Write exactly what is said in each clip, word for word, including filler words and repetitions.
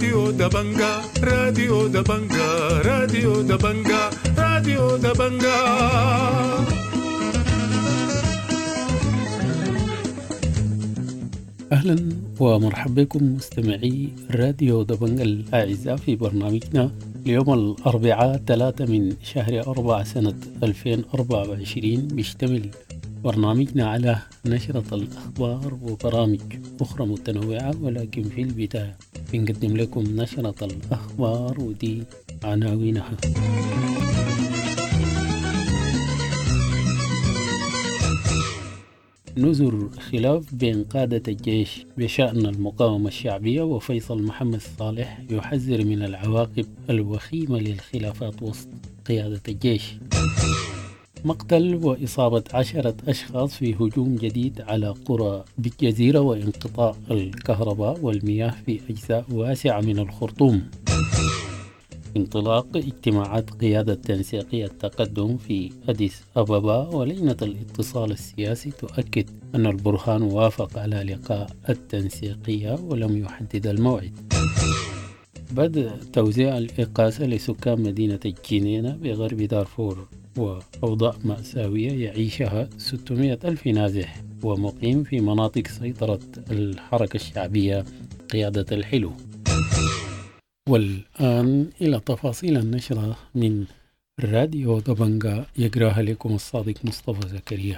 راديو دبنجا راديو دبنجا راديو دبنجا راديو دبنجا. أهلا ومرحبا بكم مستمعي راديو دبنجا الأعزاء في برنامجنا اليوم الأربعاء ثلاثة من شهر أربعة سنة ألفين وأربعة وعشرين. بيشتمل برنامجنا على نشرة الأخبار وبرامج أخرى متنوعة، ولكن في البداية بنقدم لكم نشرة الأخبار ودي عناوينها. نذر خلاف بين قادة الجيش بشأن المقاومة الشعبية، وفيصل محمد صالح يحذر من العواقب الوخيمة للخلافات وسط قيادة الجيش. مقتل وإصابة عشرة أشخاص في هجوم جديد على قرى بالجزيرة، وانقطاع الكهرباء والمياه في أجزاء واسعة من الخرطوم. انطلاق اجتماعات قيادة تنسيقية التقدم في أديس أبابا، ولجنة الاتصال السياسي تؤكد أن البرهان وافق على لقاء التنسيقية ولم يحدد الموعد. بدء توزيع الإقاسة لسكان مدينة الجنينة بغرب دارفور، وأوضاع مأساوية يعيشها ستمائة ألف نازح ومقيم في مناطق سيطرة الحركة الشعبية قيادة الحلو. والآن إلى تفاصيل النشرة من راديو دبنجا، يقراها لكم الصادق مصطفى زكريا.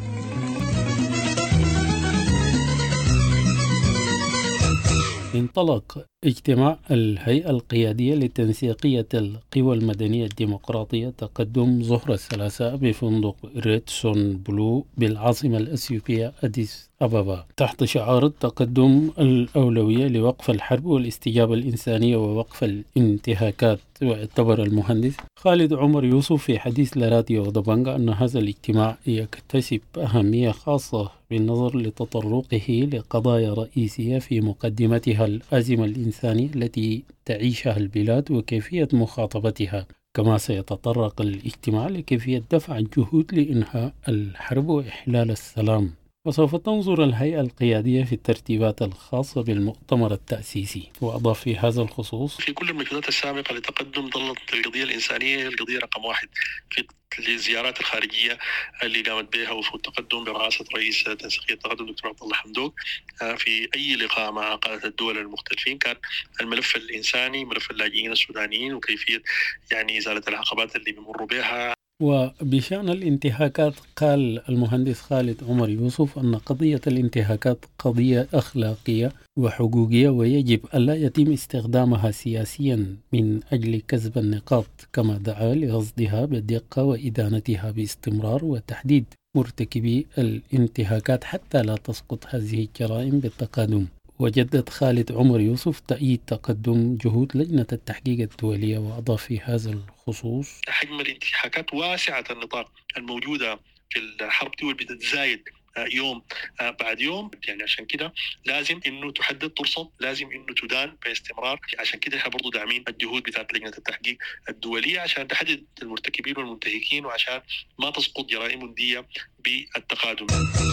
انطلق اجتماع الهيئة القيادية لتنسيقية القوى المدنية الديمقراطية تقدم ظهر الثلاثاء بفندق ريدسون بلو بالعاصمة الأثيوبية أديس أبابا، تحت شعار التقدم الأولوية لوقف الحرب والاستجابة الإنسانية ووقف الانتهاكات. واعتبر المهندس خالد عمر يوسف في حديث لراديو دبنجا أن هذا الاجتماع يكتسب أهمية خاصة بالنظر لتطرقه لقضايا رئيسية في مقدمتها الأزمة الإنسانية التي تعيشها البلاد وكيفية مخاطبتها. كما سيتطرق الاجتماع لكيفية دفع الجهود لإنهاء الحرب وإحلال السلام. وسوف تنظر الهيئة القيادية في الترتيبات الخاصة بالمؤتمر التأسيسي. وأضاف في هذا الخصوص: في كل المجهودات السابقة لتقدم ظلت القضية الإنسانية هي القضية رقم واحد في الزيارات الخارجية اللي قامت بها وفي التقدم برئاسة رئيس تنسيقية التقدم دكتور عبد الله حمدوك. في أي لقاء مع قادة الدول المختلفين كان الملف الإنساني، ملف اللاجئين السودانيين، وكيفية يعني إزالة العقبات اللي بيمروا بها. وبشأن الانتهاكات، قال المهندس خالد عمر يوسف أن قضية الانتهاكات قضية أخلاقية وحقوقية، ويجب ألا يتم استخدامها سياسيا من أجل كسب النقاط، كما دعا لرصدها بدقة وإدانتها باستمرار وتحديد مرتكبي الانتهاكات حتى لا تسقط هذه الجرائم بالتقادم. وجدد خالد عمر يوسف تأييد تقدم جهود لجنة التحقيق الدولية، وأضاف في هذا الخصوص: حجم الانتهاكات واسعة النطاق الموجودة في الحرب دول بتتزايد يوم بعد يوم، يعني عشان كده لازم انه تحدد ترصد، لازم انه تدان باستمرار. عشان كده احنا برضو داعمين الجهود بتاعت لجنة التحقيق الدولية عشان تحدد المرتكبين والمنتهكين، وعشان ما تسقط جرائم دية بالتقادم.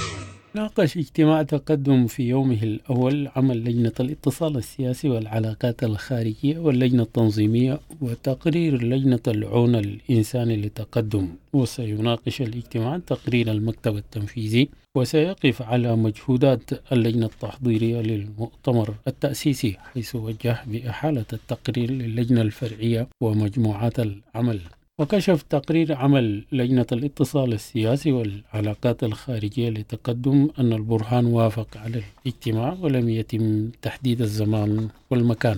ناقش اجتماع تقدم في يومه الأول عمل لجنة الاتصال السياسي والعلاقات الخارجية واللجنة التنظيمية وتقرير لجنة العون الإنساني لتقدم. وسيناقش الاجتماع تقرير المكتب التنفيذي، وسيقف على مجهودات اللجنة التحضيرية للمؤتمر التأسيسي، حيث وجه بإحالة التقرير للجنة الفرعية ومجموعات العمل. وكشف تقرير عمل لجنة الاتصال السياسي والعلاقات الخارجية لتقدم أن البرهان وافق على الاجتماع ولم يتم تحديد الزمان والمكان.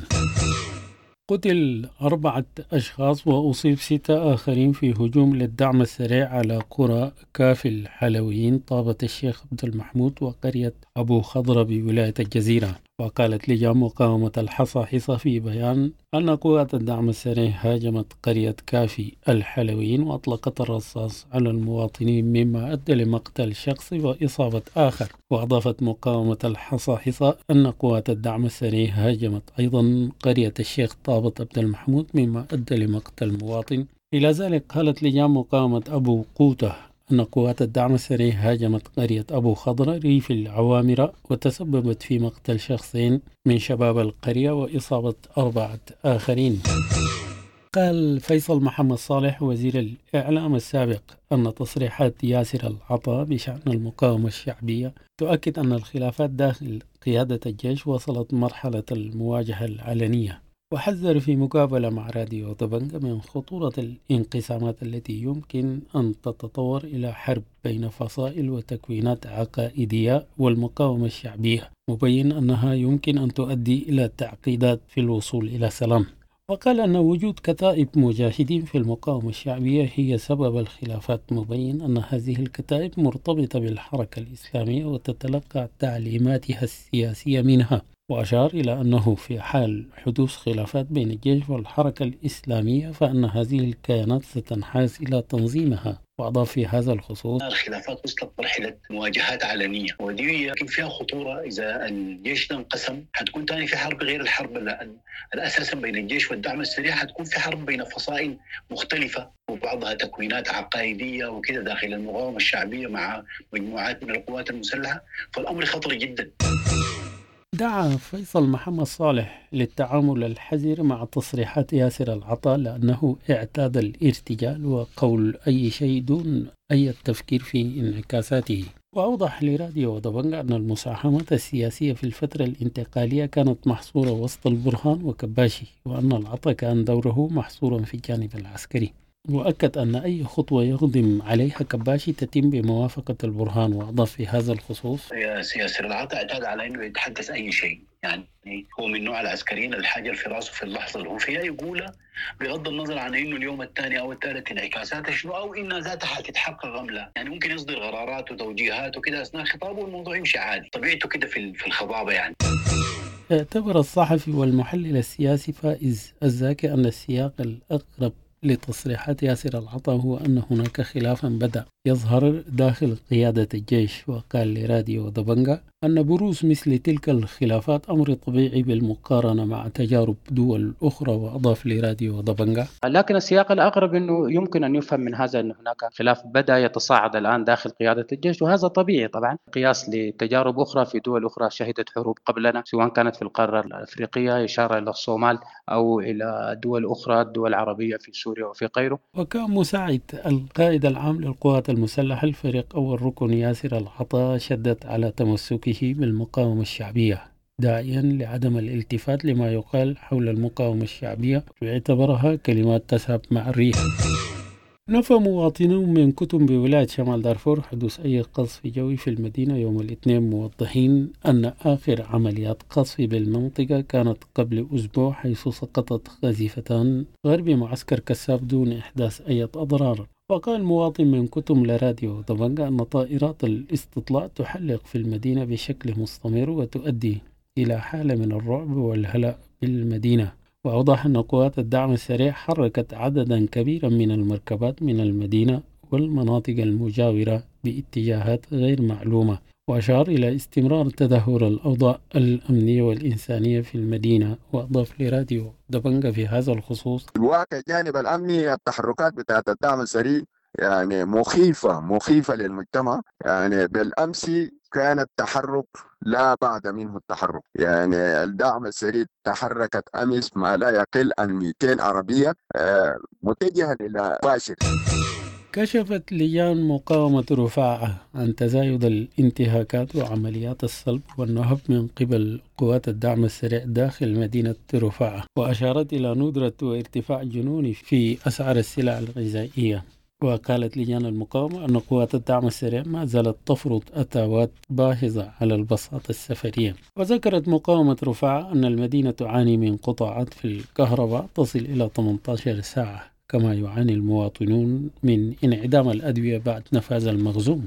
قتل أربعة أشخاص وأصيب ستة آخرين في هجوم للدعم السريع على قرى كاف الحلويين طابة الشيخ عبد المحمود وقرية أبو خضرة بولاية الجزيرة. وقالت لجان مقاومة الحصاحصة في بيان أن قوات الدعم السريع هاجمت قرية كافي الحلويين وأطلقت الرصاص على المواطنين، مما أدى لمقتل شخص وإصابة آخر. وأضافت مقاومة الحصاحصة أن قوات الدعم السريع هاجمت أيضا قرية الشيخ طابة عبد المحمود، مما أدى لمقتل مواطن. إلى ذلك قالت لجان مقاومة أبو قوتة أن قوات الدعم السريع هاجمت قرية أبو خضرة ريف العوامرة وتسببت في مقتل شخصين من شباب القرية وإصابة أربعة آخرين. قال فيصل محمد صالح وزير الإعلام السابق أن تصريحات ياسر العطا بشأن المقاومة الشعبية تؤكد أن الخلافات داخل قيادة الجيش وصلت مرحلة المواجهة العلنية، وحذر في مقابلة مع راديو دبنجة من خطورة الانقسامات التي يمكن أن تتطور إلى حرب بين فصائل وتكوينات عقائدية والمقاومة الشعبية، مبين أنها يمكن أن تؤدي إلى تعقيدات في الوصول إلى سلام. وقال أن وجود كتائب مجاهدين في المقاومة الشعبية هي سبب الخلافات، مبين أن هذه الكتائب مرتبطة بالحركة الإسلامية وتتلقى تعليماتها السياسية منها. وأشار إلى أنه في حال حدوث خلافات بين الجيش والحركة الإسلامية فإن هذه الكيانات ستنحاز إلى تنظيمها. وأضاف في هذا الخصوص: الخلافات وصلت مرحلة مواجهات علنية، ودي يمكن فيها خطورة. إذا الجيش ده انقسم حتكون تاني في حرب غير الحرب الأساسا بين الجيش والدعم السريع، حتكون في حرب بين فصائل مختلفة وبعضها تكوينات عقائدية وكده داخل المقاومة الشعبية مع مجموعات من القوات المسلحة، فالأمر خطر جدا. دعا فيصل محمد صالح للتعامل الحذر مع تصريحات ياسر العطا لأنه اعتاد الارتجال وقول أي شيء دون أي تفكير في انعكاساته. وأوضح لراديو دبنجة أن المساهمات السياسية في الفترة الانتقالية كانت محصورة وسط البرهان وكباشي، وأن العطا كان دوره محصورا في الجانب العسكري. وأكد أن أي خطوة يقدم عليها كباشي تتم بموافقة البرهان. وأضاف في هذا الخصوص: ياسر العطا اعتاد على أنه يتحدث أي شيء، يعني هو من نوع العسكريين الحاجة اللي في راسه في اللحظة اللي هو فيها يقولها بغض النظر عن إنه اليوم الثاني أو الثالث انعكاساتها شنو أو إنها ذاتها حتتحقق أم لا. يعني ممكن يصدر قرارات وتوجيهات وكده أثناء خطابه والموضوع يمشي عادي، طبيعته كده في في الخطابة. يعني اعتبر الصحفي والمحلل السياسي فائز الزاكي أن السياق الأقرب لتصريحات ياسر العطا هو أن هناك خلافا بدأ يظهر داخل قيادة الجيش. وقال لراديو دبنجة أن بروز مثل تلك الخلافات أمر طبيعي بالمقارنة مع تجارب دول أخرى. وأضاف لراديو دبنجة: لكن السياق الأقرب أنه يمكن أن يفهم من هذا أن هناك خلاف بدأ يتصاعد الآن داخل قيادة الجيش، وهذا طبيعي طبعا قياس لتجارب أخرى في دول أخرى شهدت حروب قبلنا، سواء كانت في القارة الأفريقية إشارة إلى الصومال أو إلى دول أخرى الدول العربية في سوريا وفي غيره. وكان مساعد القائد العام للقوات المسلحة الفريق أول ركن ياسر العطا شدد على تمسكه بالمقاومة الشعبية، داعيا لعدم الالتفات لما يقال حول المقاومة الشعبية واعتبرها كلمات تذهب مع الريح. نفى مواطنون من كتم بولاية شمال دارفور حدوث أي قصف جوي في المدينة يوم الاثنين، موضحين أن آخر عمليات قصف بالمنطقة كانت قبل أسبوع، حيث سقطت قذيفتان غرب معسكر كساب دون إحداث أي أضرار. وقال مواطن من كتم لراديو دبنجة أن طائرات الاستطلاع تحلق في المدينة بشكل مستمر وتؤدي إلى حالة من الرعب والهلع بالمدينة. وأوضح أن قوات الدعم السريع حركت عددا كبيرا من المركبات من المدينة والمناطق المجاورة باتجاهات غير معلومة. وأشار إلى استمرار تدهور الأوضاع الأمنية والإنسانية في المدينة. وأضاف لراديو دبنجة في هذا الخصوص: الواقع الجانب الأمني التحركات بتاعت الدعم السريع يعني مخيفة مخيفة للمجتمع. يعني بالأمس كان التحرك لا بعد منه التحرك، يعني الدعم السريع تحركت أمس ما لا يقل عن مئتين عربية آه متجهة إلى باشر. كشفت لجان مقاومة رفاعة عن تزايد الانتهاكات وعمليات الصلب والنهب من قبل قوات الدعم السريع داخل مدينة رفاعة، وأشارت إلى ندرة وارتفاع جنوني في أسعار السلع الغذائية. وقالت لجان المقاومة أن قوات الدعم السريع ما زالت تفرض أتاوات باهظة على البساطة السفرية. وذكرت مقاومة رفاعة أن المدينة تعاني من قطاعات في الكهرباء تصل إلى ثمانية عشر ساعة، كما يعاني المواطنون من انعدام الأدوية بعد نفاذ المخزون.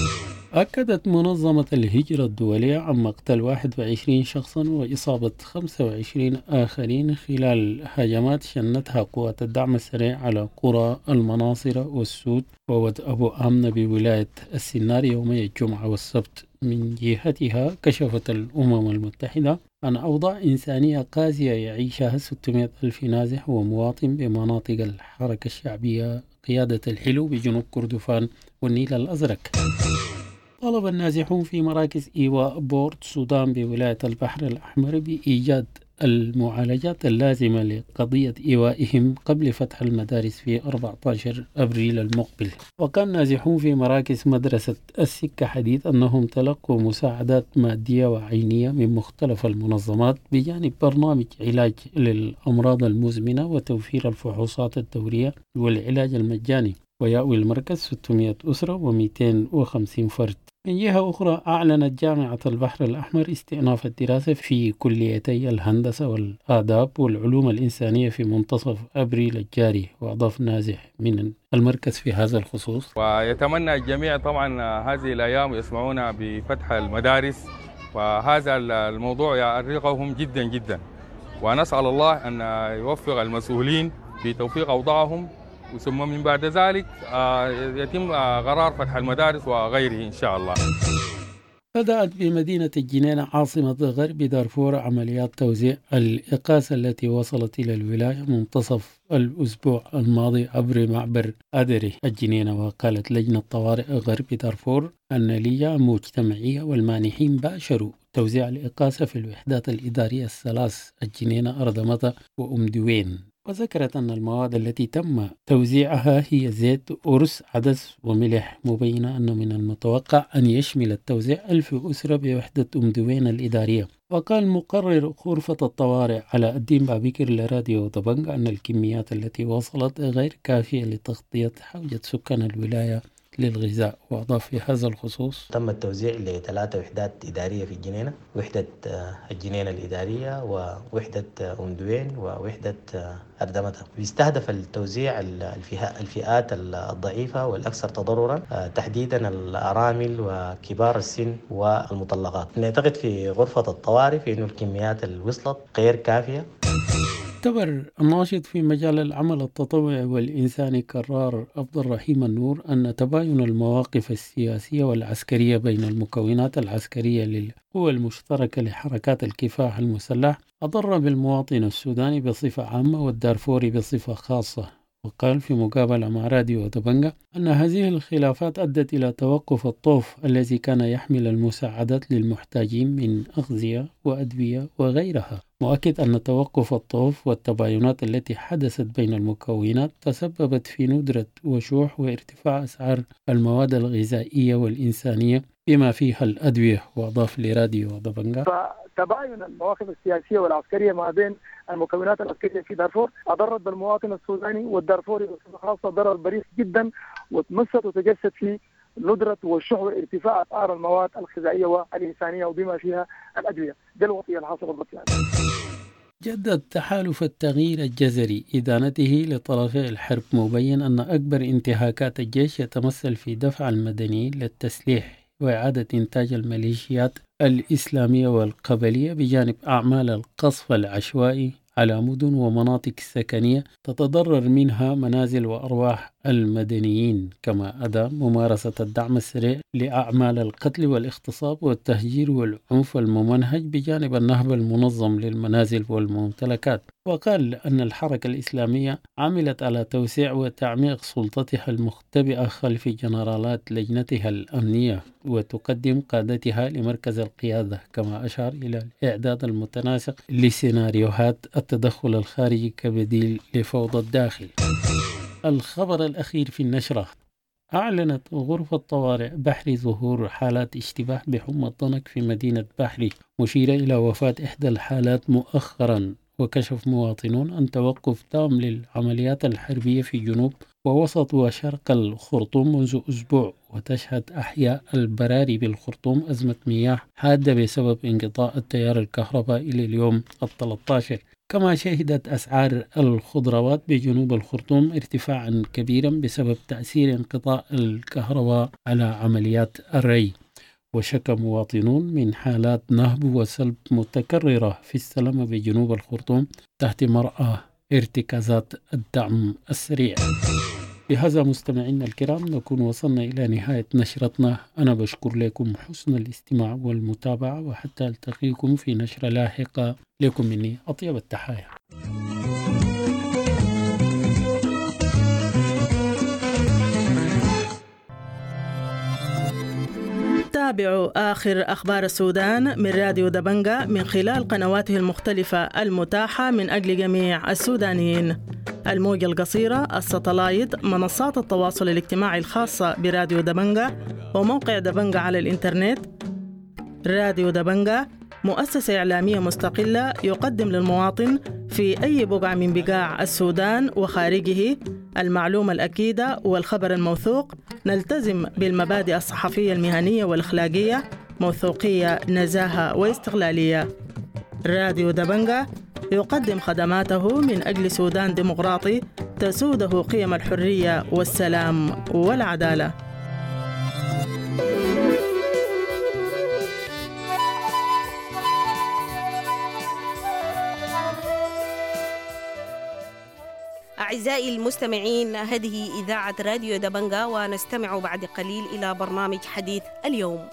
أكدت منظمة الهجرة الدولية عن مقتل واحد وعشرين شخصا وإصابة خمسة وعشرين آخرين خلال هجمات شنتها قوات الدعم السريع على قرى المناصرة والسود وود أبو آمنة بولاية السنار يومي الجمعة والسبت. من جهتها كشفت الأمم المتحدة عن أوضاع إنسانية قاسية يعيشها ستمائة ألف نازح ومواطن بمناطق الحركة الشعبية قيادة الحلو بجنوب كردفان والنيل الأزرق. طلب النازحون في مراكز إيواء بورت سودان بولاية البحر الأحمر بإيجاد المعالجات اللازمة لقضية إيوائهم قبل فتح المدارس في أربعة عشر أبريل المقبل. وكان نازحون في مراكز مدرسة السكة حديد أنهم تلقوا مساعدات مادية وعينية من مختلف المنظمات بجانب برنامج علاج للأمراض المزمنة وتوفير الفحوصات الدورية والعلاج المجاني. ويأوي المركز ستمائة أسرة ومئتين وخمسين فرد. من جهة أخرى أعلنت جامعة البحر الأحمر استئناف الدراسة في كليتي الهندسة والآداب والعلوم الإنسانية في منتصف أبريل الجاري. وأضاف نازح من المركز في هذا الخصوص: ويتمنى الجميع طبعا هذه الأيام يسمعون بفتح المدارس، وهذا الموضوع يأرقهم جدا جدا، ونسأل الله أن يوفق المسؤولين في توفيق أوضاعهم، ثم من بعد ذلك يتم قرار فتح المدارس وغيره إن شاء الله. بدأت بمدينة الجنينة عاصمة غرب دارفور عمليات توزيع الإقاسة التي وصلت إلى الولاية منتصف الأسبوع الماضي عبر معبر أدري الجنينة. وقالت لجنة طوارئ غرب دارفور أن اللجان المجتمعية والمانحين باشروا توزيع الإقاسة في الوحدات الإدارية الثلاث: الجنينة، أردمطة، وأم دوين. وذكرت أن المواد التي تم توزيعها هي زيت، أرز، عدس وملح، مبينة أنه من المتوقع أن يشمل التوزيع ألف أسرة بوحدة أم دوين الإدارية. وقال مقرر غرفة الطوارئ علاء الدين بابكر لراديو دبنج أن الكميات التي وصلت غير كافية لتغطية حاجة سكان الولاية للغذاء. وأضاف في هذا الخصوص: تم التوزيع لثلاثة وحدات إدارية في الجنينة: وحدة الجنينة الإدارية، ووحدة أم دوين، ووحدة أردمتة. بيستهدف التوزيع الفئات الضعيفة والأكثر تضررا، تحديدا الأرامل وكبار السن والمطلقات. نعتقد في غرفة الطوارئ في أن الكميات اللي وصلت غير كافية. اعتبر الناشط في مجال العمل التطوعي والإنساني كرار عبد الرحيم النور أن تباين المواقف السياسية والعسكرية بين المكونات العسكرية للقوى المشتركة لحركات الكفاح المسلح أضر بالمواطن السوداني بصفة عامة والدارفوري بصفة خاصة. وقال في مقابلة مع راديو دبنجة أن هذه الخلافات أدت إلى توقف الطوف الذي كان يحمل المساعدات للمحتاجين من أغذية وأدوية وغيرها، مؤكد أن توقف الطوف والتباينات التي حدثت بين المكونات تسببت في ندرة وشوح وارتفاع أسعار المواد الغذائية والإنسانية بما فيها الأدوية. وأضاف لراديو دبنجة: تباين المواقف السياسية والعسكرية ما بين المكونات العسكرية في دارفور أضرت بالمواطن السوداني والدارفوري بصفة خاصة ضرر بريء جدا، وتمست وتجسد في ندرة والشح وارتفاع أسعار المواد الغذائية والإنسانية وبما فيها الأدوية. ده الوضع الحاصل بالضبط. جدد تحالف التغيير الجزري إدانته لطرفي الحرب، مبين أن أكبر انتهاكات الجيش يتمثل في دفع المدنيين للتسليح وإعادة إنتاج الميليشيات الإسلامية والقبلية بجانب أعمال القصف العشوائي على مدن ومناطق سكنية تتضرر منها منازل وأرواح المدنيين، كما أدى ممارسة الدعم السريع لأعمال القتل والاغتصاب والتهجير والعنف الممنهج بجانب النهب المنظم للمنازل والممتلكات. وقال أن الحركة الإسلامية عملت على توسيع وتعميق سلطتها المختبئة خلف جنرالات لجنتها الأمنية وتقدم قادتها لمركز القيادة، كما أشار إلى الإعداد المتناسق لسيناريوهات التدخل الخارجي كبديل لفوضى الداخل. الخبر الأخير في النشرة: أعلنت غرفة طوارئ بحري ظهور حالات اشتباه بحمى الضنك في مدينة بحري، مشيرة إلى وفاة إحدى الحالات مؤخرا. وكشف مواطنون عن توقف تام للعمليات الحربية في جنوب ووسط وشرق الخرطوم منذ أسبوع. وتشهد أحياء البراري بالخرطوم أزمة مياه حادة بسبب انقطاع التيار الكهربائي إلى اليوم الثالث عشر. كما شهدت أسعار الخضروات بجنوب الخرطوم ارتفاعا كبيرا بسبب تأثير انقطاع الكهرباء على عمليات الري. وشكى مواطنون من حالات نهب وسلب متكررة في السلمة بجنوب الخرطوم تحت مرأى ارتكازات الدعم السريع. بهذا مستمعينا الكرام نكون وصلنا إلى نهاية نشرتنا. أنا بشكر لكم حسن الاستماع والمتابعة، وحتى ألتقيكم في نشرة لاحقة. لكم مني أطيب التحايا. تابعوا آخر أخبار السودان من راديو دبنجة من خلال قنواته المختلفة المتاحة من أجل جميع السودانيين: الموجة القصيرة، الساتلايت، منصات التواصل الاجتماعي الخاصة براديو دبنجة، وموقع دبنجة على الإنترنت. راديو دبنجة مؤسسة إعلامية مستقلة يقدم للمواطن في أي بقعة من بقاع السودان وخارجه المعلومة الأكيدة والخبر الموثوق. نلتزم بالمبادئ الصحفية المهنية والأخلاقية: موثوقية، نزاهة، واستقلالية. راديو دبنجة يقدم خدماته من أجل سودان ديمقراطي تسوده قيم الحرية والسلام والعدالة. أعزائي المستمعين، هذه إذاعة راديو دبنجة، ونستمع بعد قليل إلى برنامج حديث اليوم.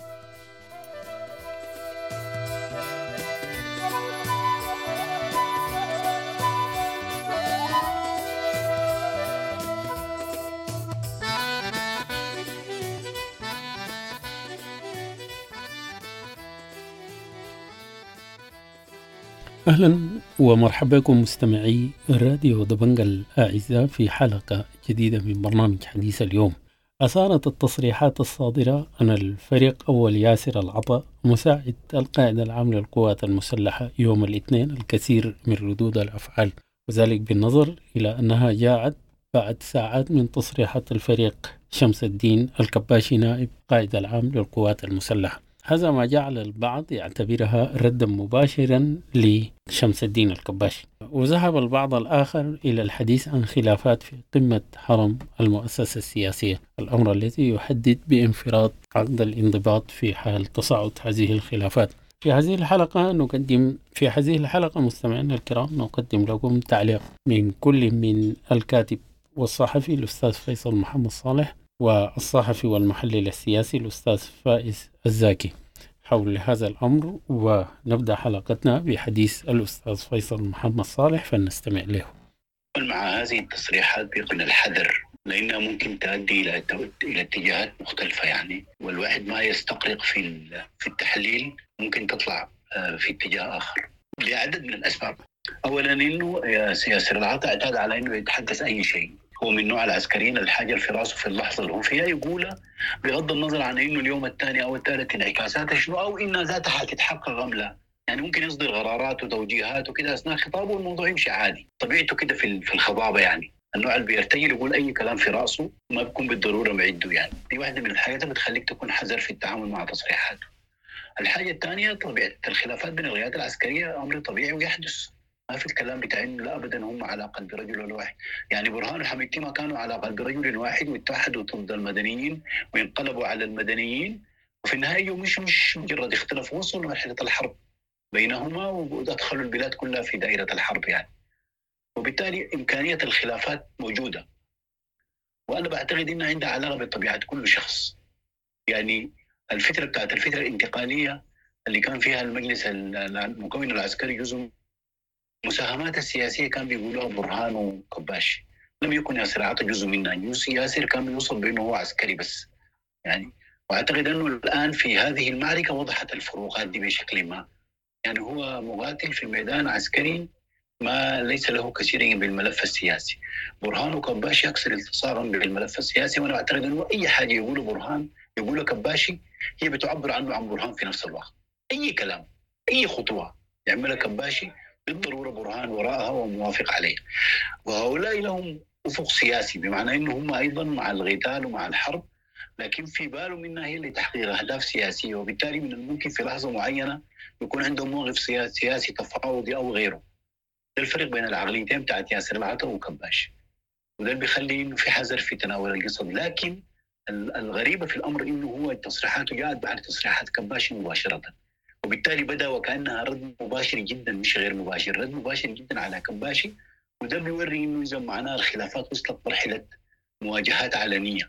أهلا ومرحبا بكم مستمعي راديو دبنجة الأعزاء في حلقة جديدة من برنامج حديث اليوم. أثارت التصريحات الصادرة عن الفريق أول ياسر العطا مساعد القائد العام للقوات المسلحة يوم الاثنين الكثير من ردود الأفعال، وذلك بالنظر إلى أنها جاءت بعد ساعات من تصريحات الفريق شمس الدين الكباشي نائب قائد العام للقوات المسلحة. هذا ما جعل البعض يعتبرها ردا مباشرا لشمس الدين الكباشي، وذهب البعض الآخر إلى الحديث عن خلافات في قمة حرم المؤسسة السياسية، الأمر الذي يحدد بانفراد عقد الانضباط في حال تصاعد هذه الخلافات. في هذه الحلقة نقدم في هذه الحلقة مستمعينا الكرام نقدم لكم تعليق من كل من الكاتب والصحفي الأستاذ فيصل محمد صالح، والصحفي والمحلل السياسي الأستاذ فائز الزاكي حول هذا الأمر. ونبدأ حلقتنا بحديث الأستاذ فيصل محمد صالح، فلنستمع له. مع هذه التصريحات بيكون الحذر، لأنها ممكن تؤدي إلى إلى اتجاهات مختلفة يعني، والواحد ما يستقرق في في التحليل ممكن تطلع في اتجاه آخر لعدد من الأسباب. أولاً إنه ياسر العطا اعتاد على إنه يتحدث أي شيء، هو من نوع العسكريين الحاجة في راسه في اللحظة اللي هو فيها يقولها، بغض النظر عن إنه اليوم الثاني أو الثالث انعكاساتها شنو أو إنها ذاتها حتتحقق أم لا. يعني ممكن يصدر قرارات وتوجيهات وكذا أثناء خطابه والموضوع يمشي عادي، طبيعته كده في في الخطابة يعني، النوع اللي بيرتجل يقول أي كلام في راسه ما بيكون بالضرورة معده يعني. دي واحدة من الحاجات اللي بتخليك تكون حذر في التعامل مع تصريحاته. الحاجة الثانية طبيعة الخلافات بين القيادة العسكرية أمر طبيعي ويحدث، ما في الكلام بتاع إنه لا أبدا هم على قلب رجل واحد. يعني برهان وحميدتي ما كانوا على قلب رجل واحد واتحدوا ضد المدنيين وينقلبوا على المدنيين، وفي النهاية مش مش مجرد اختلاف، وصلوا لمرحلة الحرب بينهما ودخلوا البلاد كلها في دائرة الحرب يعني. وبالتالي إمكانية الخلافات موجودة، وأنا بعتقد إنها عندها علاقة بطبيعة كل شخص. يعني الفترة بتاعت الفترة الانتقالية اللي كان فيها المجلس المكون العسكري جزء مساهمات السياسية كان بيقولوها برهان وكباشي، لم يكن ياسر عطا جزء منها. ياسر كان بيوصل بأنه هو عسكري بس يعني. وأعتقد أنه الآن في هذه المعركة وضحت الفروقات دي بشكل ما. يعني هو مقاتل في الميدان عسكري ما ليس له كثير بالملف السياسي. برهان وكباشي أكثر التصاقا بالملف السياسي، وأنا أعتقد أنه أي حاجة يقوله برهان يقوله كباشي هي بتعبر عنه عن برهان في نفس الوقت. أي كلام أي خطوة يعملها كباشي بالضرورة برهان وراءها وموافق عليه. وهؤلاء لهم أفق سياسي، بمعنى أنه هم أيضا مع القتال ومع الحرب، لكن في باله منها هي لتحقيق أهداف سياسية، وبالتالي من الممكن في لحظة معينة يكون عندهم موقف سياسي تفاوضي أو غيره. ده الفرق بين العقليتين بتاعت ياسر العطا وكباشي، وده اللي بيخلي إنه في حذر في تناول القصة. لكن الغريبة في الأمر إنه هو التصريحات جاءت بعد تصريحات كباشي مباشرة، وبالتالي بدأ وكأنها رد مباشر جدا مش غير مباشر، رد مباشر جدا على كباشي. وده بيوري إنه إذا معناه الخلافات وصلت مرحلة مواجهات علنية،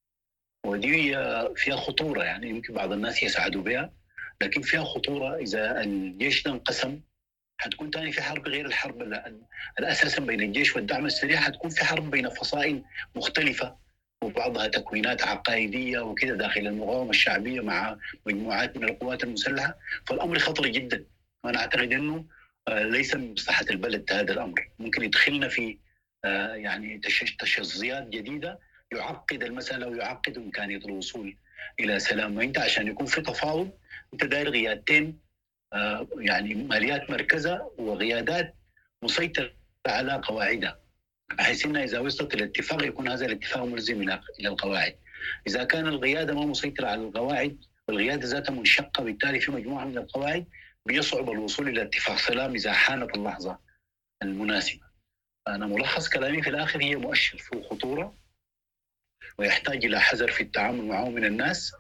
ودي فيها خطورة. يعني يمكن بعض الناس يسعدوا بها، لكن فيها خطورة. إذا الجيش ده انقسم حتكون تاني في حرب غير الحرب الأساسا بين الجيش والدعم السريع، حتكون في حرب بين فصائل مختلفة وبعضها تكوينات عقائدية وكذا داخل المقاومة الشعبية مع مجموعات من القوات المسلحة، فالأمر خطر جدا. وأنا أعتقد أنه ليس من مصلحة البلد هذا الأمر، ممكن يدخلنا في يعني تشظيات جديدة يعقد المسألة ويعقد إمكانية الوصول إلى سلام. وأنت عشان يكون في تفاوض أنت داير غيادتين، يعني ماليات مركزة وغيادات مسيطرة على قواعدها، بحيث أنها إذا وصلت الاتفاق يكون هذا الاتفاق ملزم إلى القواعد. إذا كان القيادة ما مسيطرة على القواعد والقيادة ذاتها منشقة، بالتالي في مجموعة من القواعد بيصعب الوصول إلى اتفاق سلام إذا حانت اللحظة المناسبة. أنا ملخص كلامي في الآخر هي مؤشر فيه خطورة ويحتاج إلى حذر في التعامل معه من الناس.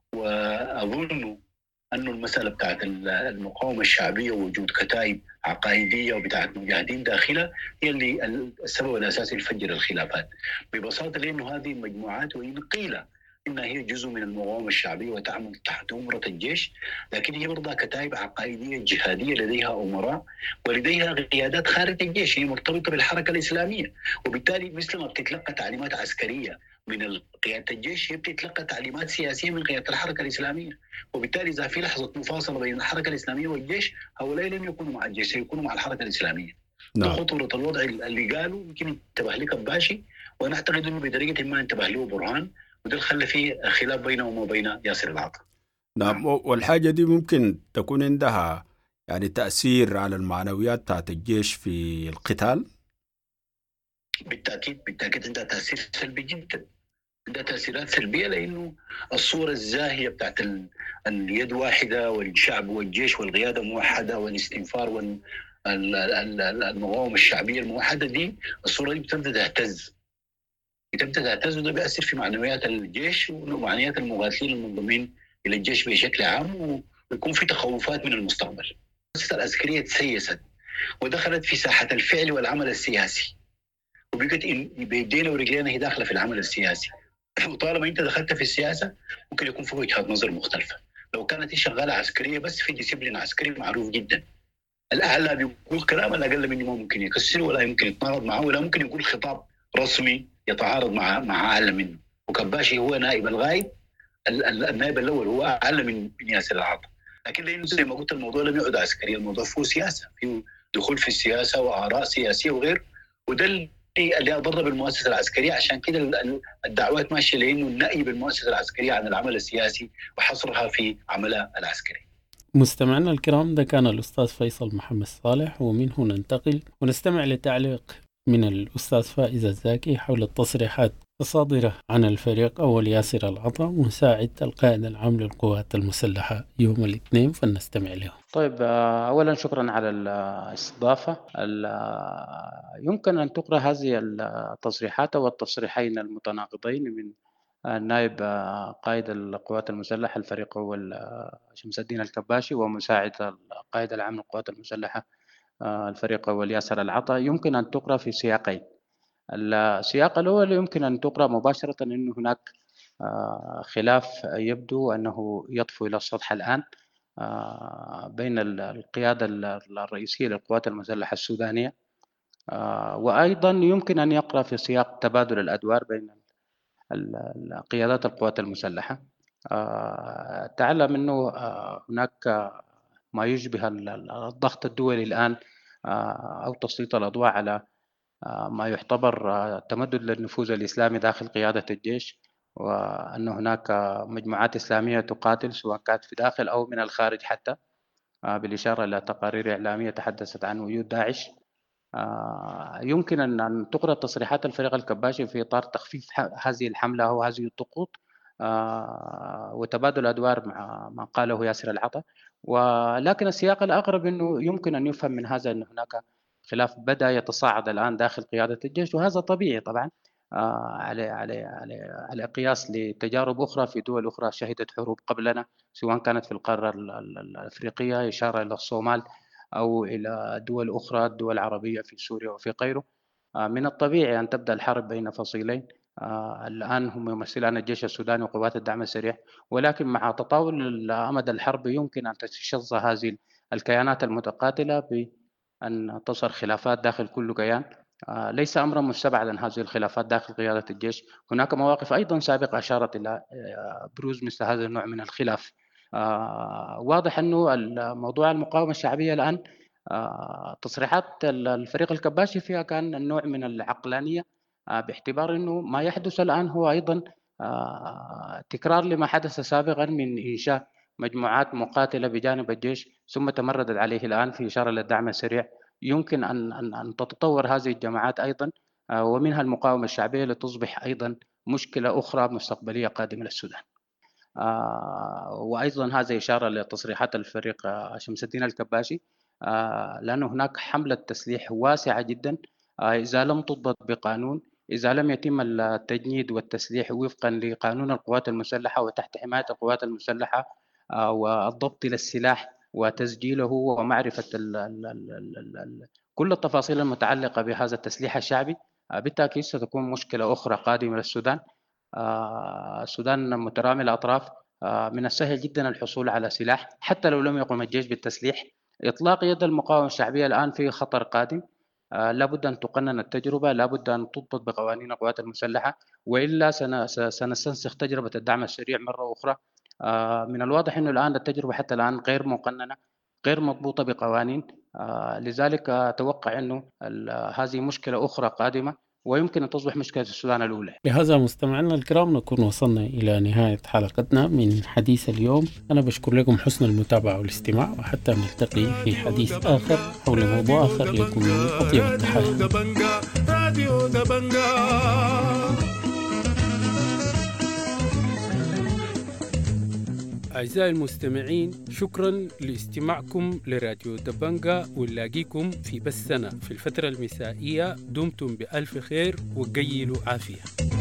وأظن أن المسألة بتاعت المقاومة الشعبية ووجود كتائب عقائدية وبتاعت مجاهدين داخلها هي اللي السبب الأساسي لفجر الخلافات ببساطة، لأنه هذه المجموعات وإن قيل إنها هي جزء من المقاومة الشعبية وتعمل تحت أمرة الجيش، لكن هي برضها كتائب عقائدية جهادية لديها أمراء ولديها قيادات خارج الجيش، هي مرتبطة بالحركة الإسلامية، وبالتالي مثل ما بتتلقى تعليمات عسكرية من قيادة الجيش هي بتتلقى تعليمات سياسية من قيادة الحركة الإسلامية. وبالتالي إذا في لحظة مفاصلة بين الحركة الإسلامية والجيش هؤلاء لن يكونوا مع الجيش، سيكونوا مع الحركة الإسلامية. نعم. خطورة الوضع اللي قالوا يمكن انتبه له كباشي، وأنا أعتقد أنه بطريقة ما انتبه له برهان، وده اللي خلى فيه خلاف بينه وبين ياسر العطا. نعم. والحاجة دي ممكن تكون عندها يعني تأثير على المعنويات بتاعت الجيش في القتال. بالتأكيد بالتأكيد عندها تأثير سلبي جدا، عندها تأثيرات سلبية، لأنه الصورة الزاهية بتاعت اليد واحدة والشعب والجيش والقيادة موحدة والاستنفار والمقاومة الشعبية الموحدة، دي الصورة دي بتبدأ تهتز بتبدأ تهتز وده بيأثر في معنويات الجيش ومعنويات المقاتلين المنضمين إلى الجيش بشكل عام، ويكون في تخوفات من المستقبل. المؤسسة العسكرية تسيست ودخلت في ساحة الفعل والعمل السياسي، وبقت بيدينا ورجلينا هي داخلة في العمل السياسي. وطالما انت دخلت في السياسة ممكن يكون في وجهات نظر مختلفة. لو كانت هي شغالة عسكرية بس في ديسيبلين عسكري معروف جدا، الأعلى بيقول كلام الأقل منه ما ممكن يكسر ولا يمكن يتناقض معه ولا ممكن يقول خطاب رسمي يتعارض مع مع أعلى منه. وكباشي هو نائب الغايب، النائب الأول هو أعلى من ياسر العطا، لكن لأنه زي ما قلت الموضوع لم يعد عسكري، الموضوع فيه سياسة، فيه دخول في السياسة وآراء سياسية وغير، وده اللي أضر بالمؤسسة العسكرية. عشان كده الدعوات ماشية لأنه النأي بالمؤسسة العسكرية عن العمل السياسي وحصرها في عملها العسكري. مستمعنا الكرام، ده كان الأستاذ فيصل محمد صالح، ومنه ننتقل ونستمع لتعليق من الأستاذ فائز الزاكي حول التصريحات الصادرة عن الفريق أول ياسر العطا مساعد القائد العام للقوات المسلحة يوم الاثنين، فلنستمع له. طيب، أولا شكرا على الاستضافة. يمكن أن تقرأ هذه التصريحات والتصريحين المتناقضين من النائب قائد القوات المسلحة الفريق أول شمس الدين الكباشي ومساعد القائد العام للقوات المسلحة الفريق أول ياسر العطا، يمكن أن تقرأ في سياقين. السياق الأول يمكن أن تقرأ مباشرة أن هناك خلاف يبدو أنه يطفو إلى السطح الآن بين القيادة الرئيسية للقوات المسلحة السودانية، وأيضا يمكن أن يقرأ في سياق تبادل الأدوار بين قيادات القوات المسلحة. تعلم أنه هناك ما يشبه الضغط الدولي الآن أو تسليط الأضواء على ما يعتبر تمدد للنفوذ الإسلامي داخل قيادة الجيش، وأن هناك مجموعات إسلامية تقاتل سواء كانت في داخل أو من الخارج، حتى بالإشارة إلى تقارير إعلامية تحدثت عن وجود داعش. يمكن أن تقرأ تصريحات الفريق الكباشي في إطار تخفيف هذه الحملة أو هذه الضغوط وتبادل أدوار مع ما قاله ياسر العطا. ولكن السياق الأقرب أنه يمكن أن يفهم من هذا أن هناك خلاف بدأ يتصاعد الآن داخل قيادة الجيش، وهذا طبيعي طبعا على على على على قياس لتجارب أخرى في دول أخرى شهدت حروب قبلنا، سواء كانت في القارة الأفريقية إشارة إلى الصومال أو إلى دول أخرى، الدول العربية في سوريا وفي غيره. من الطبيعي أن تبدأ الحرب بين فصيلين الآن هم يمثلان الجيش السوداني وقوات الدعم السريع، ولكن مع تطاول أمد الحرب يمكن أن تتشظى هذه الكيانات المتقاتلة بأن تصل خلافات داخل كل كيان، ليس أمرا مستبعدا هذه الخلافات داخل قيادة الجيش. هناك مواقف أيضا سابقة أشارت إلى بروز مثل هذا النوع من الخلاف. واضح أنه الموضوع المقاومة الشعبية الآن تصريحات الفريق الكباشي فيها كان النوع من العقلانية، باعتبار أنه ما يحدث الآن هو أيضا تكرار لما حدث سابقا من إنشاء مجموعات مقاتلة بجانب الجيش ثم تمردت عليه الآن في إشارة للدعم السريع. يمكن أن أن أن تتطور هذه الجماعات أيضا ومنها المقاومة الشعبية لتصبح أيضا مشكلة أخرى مستقبلية قادمة للسودان. وأيضا هذا إشارة لتصريحات الفريق شمس الدين الكباشي، لأنه هناك حملة تسليح واسعة جدا إذا لم تضبط بقانون، إذا لم يتم التجنيد والتسليح وفقا لقانون القوات المسلحة وتحت حماية القوات المسلحة والضبط للسلاح وتسجيله ومعرفة ال ال ال ال ال كل التفاصيل المتعلقة بهذا التسليح الشعبي، بالتأكيد ستكون مشكلة أخرى قادمة للسودان. السودان مترامي الأطراف، من السهل جدا الحصول على سلاح حتى لو لم يقم الجيش بالتسليح. إطلاق يد المقاومة الشعبية الآن في خطر قادم، لابد أن تقنن التجربة، لابد أن تضبط بقوانين القوات المسلحة، وإلا سنستنسخ تجربة الدعم السريع مرة أخرى. من الواضح أنه الآن التجربة حتى الآن غير مقننة، غير مضبوطة بقوانين، لذلك أتوقع أنه هذه مشكلة أخرى قادمة ويمكن أن تصبح مشكلة السودان الأولى. بهذا مستمعينا الكرام نكون وصلنا إلى نهاية حلقتنا من حديث اليوم. أنا بشكر لكم حسن المتابعة والاستماع، وحتى نلتقي في حديث آخر حول موضوع آخر. لكم أطيب التحية. راديو دبنجا. أعزائي المستمعين، شكرا لاستماعكم لراديو دبنجا، ونلاقيكم في بثنا في الفترة المسائية. دمتم بألف خير وقيلوا عافية.